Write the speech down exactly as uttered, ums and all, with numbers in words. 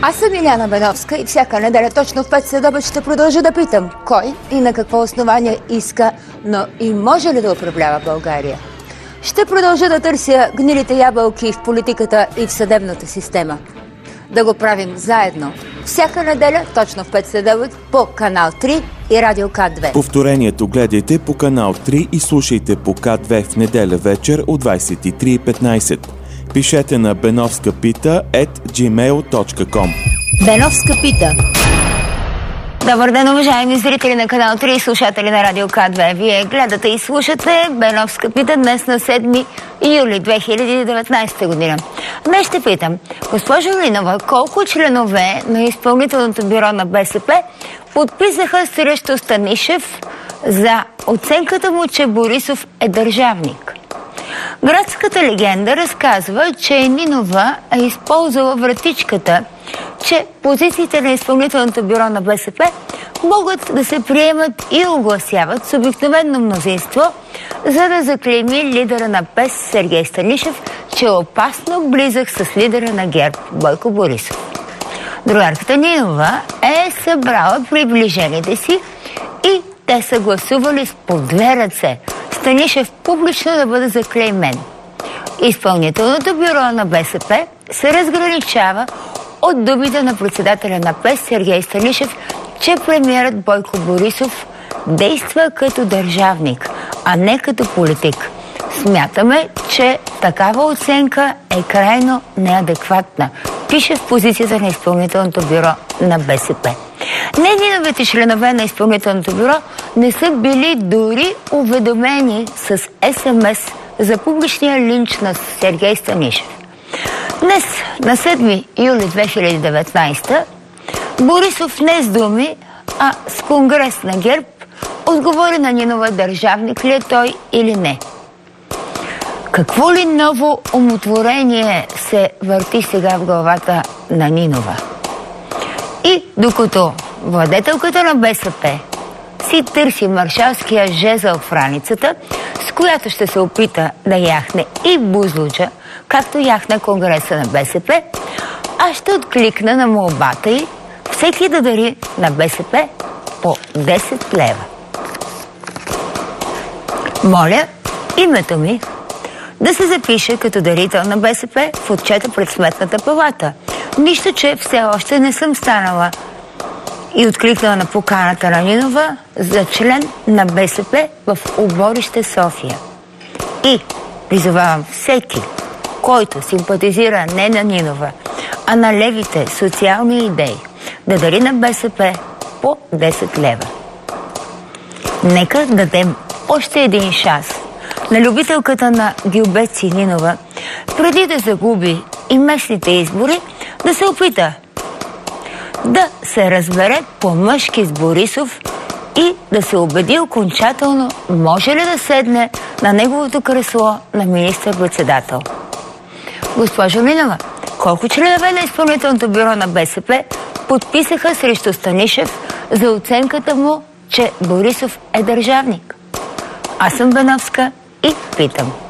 Аз съм Иляна Беновска и всяка неделя точно в пет следобед ще продължа да питам кой и на какво основание иска, но и може ли да управлява България. Ще продължа да търся гнилите ябълки в политиката и в съдебната система. Да го правим заедно. Всяка неделя точно в пет следобед по канал три и Радио К две. Повторението гледайте по канал три и слушайте по К две в неделя вечер от двадесет и три и петнадесет. Пишете на беновскапита ет джимейл точка ком. Беновска пита. Добър ден, уважаеми зрители на канал три и слушатели на Радио К две. Вие гледате и слушате Беновска пита днес на седми юли две хиляди и деветнадесета година. Днес ще питам, госпожо Нинова, колко членове на изпълнителното бюро на БСП подписаха срещу Станишев за оценката му, че Борисов е държавник? Градската легенда разказва, че Нинова е използвала вратичката, че позициите на изпълнителното бюро на БСП могат да се приемат и огласяват с обикновено мнозинство, за да заклейми лидера на ПЕС Сергей Станишев, че е опасно близък с лидера на ГЕРБ Бойко Борисов. Другарката Нинова е събрала приближените си и те са гласували с по две ръце Станишев публично да бъде заклеймен. Изпълнителното бюро на БСП се разграничава от думите на председателя на ПЕС Сергей Станишев, че премиерът Бойко Борисов действа като държавник, а не като политик. Смятаме, че такава оценка е крайно неадекватна, пише в позицията на изпълнителното бюро на БСП. Не Ниновите членове на изпълнителното бюро не са били дори уведомени с ес ем ес за публичния линч на Сергей Станишев. Днес, на седми юли две хиляди и деветнадесета, Борисов не с думи, а с конгрес на ГЕРБ отговори на Нинова държавник ли е той или не. Какво ли ново умотворение се върти сега в главата на Нинова? И докато владетелката на БСП си търси маршалския жезъл в раницата, с която ще се опита да яхне и Бузлуджа, както яхне конгреса на БСП, аз ще откликна на молбата й всеки да дари на БСП по десет лева. Моля името ми да се запише като дарител на БСП в отчета пред Сметната палата. Нищо, че все още не съм станала и откликнала на поканата на Нинова за член на БСП в Оборище София. И призовавам всеки, който симпатизира не на Нинова, а на левите социални идеи, да дари на БСП по десет лева. Нека дадем още един шанс на любителката на гилбеци Нинова, преди да загуби и местните избори, да се опита да се разбере по-мъжки с Борисов и да се убеди окончателно може ли да седне на неговото кресло на министър-председател. Госпожо Нинова, колко членове на изпълнителното бюро на БСП подписаха срещу Станишев за оценката му, че Борисов е държавник? Аз съм Беновска и питам.